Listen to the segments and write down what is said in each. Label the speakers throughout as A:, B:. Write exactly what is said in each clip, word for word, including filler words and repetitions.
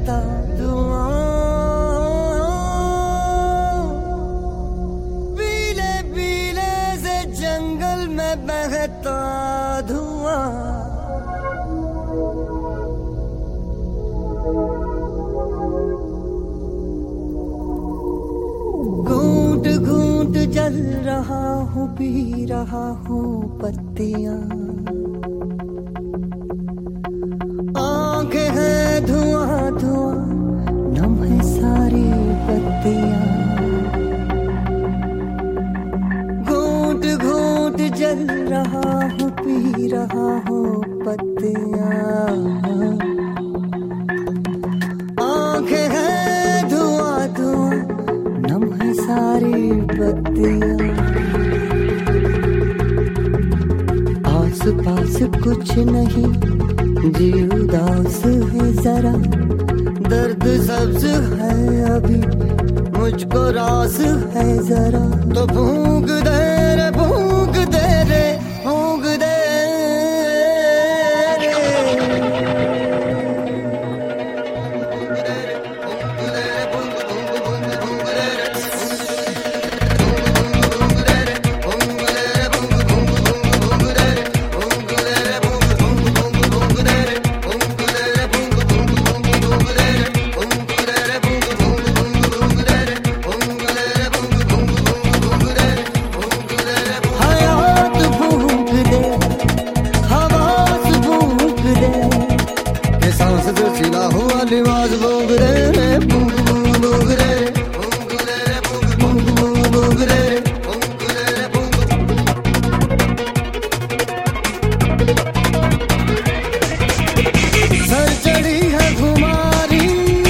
A: बहता धुआं, पीले पीले से जंगल में बहता धुआं, घूंट घूंट जल रहा हूँ, पी रहा हूँ पत्तियां, आंखें हैं धुआं धुआं, नम है सारी पत्तियां, घूंट घूंट जल रहा हूँ, पी रहा हूँ पत्तियां, आंखें हैं धुआं धुआं, नम है सारी पत्तियां, आस पास कुछ नहीं, जी उदास है जरा, दर्द सब्ज है अभी, मुझको रास है जरा, तो फूंक दे रे फूंक दे रे फूंक दे लिबास भूग रे रे भूग भूग भूग रे भूग रे भूग भूग भूग रे भूग रे भूग। सर चढ़ी है खुमारी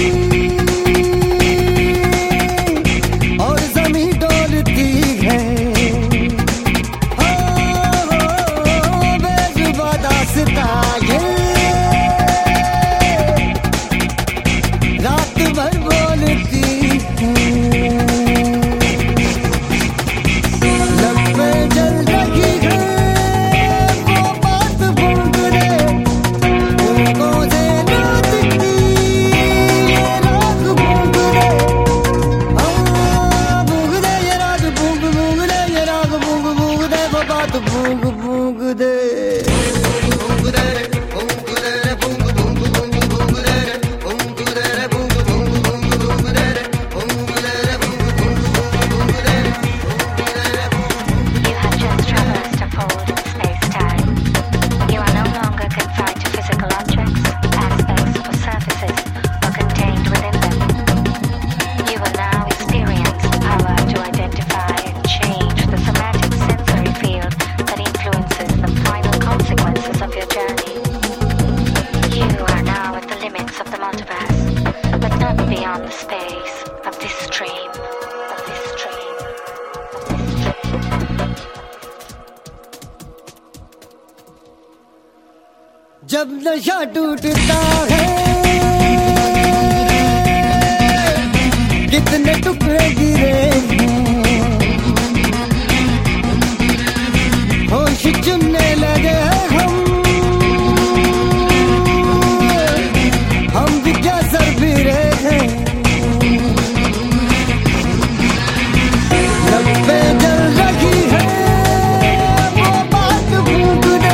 A: और ज़मीं डोलती है, हो बेजुबां दास्तां ये रात भर बोलती है, लब पे जल रही है वो बात भूल रे, उनको से रात की ये रात भूल रे, हाँ भूल दे ये रात भूल भूल दे ये रात भूल भूल दे वो बात भूल भूल दे भूल दे जब नशा टूटता है कितने टुकड़े गिरे हैं, होश चुनने लगे हम हम भी क्या सर फिरे हैं, लब पे जल रही है वो बात भूख दे,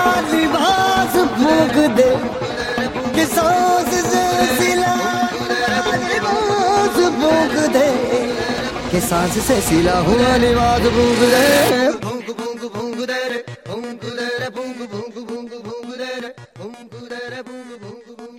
A: दे कि सांस से सिला के सांस से सिला हुआ लिबास भूंग दे रे भूंग भूंग भूंग दे रे भूंग दे रे भूंग भूंग भूंग भूंग दे रे भूंग दे रे भूंग भूंग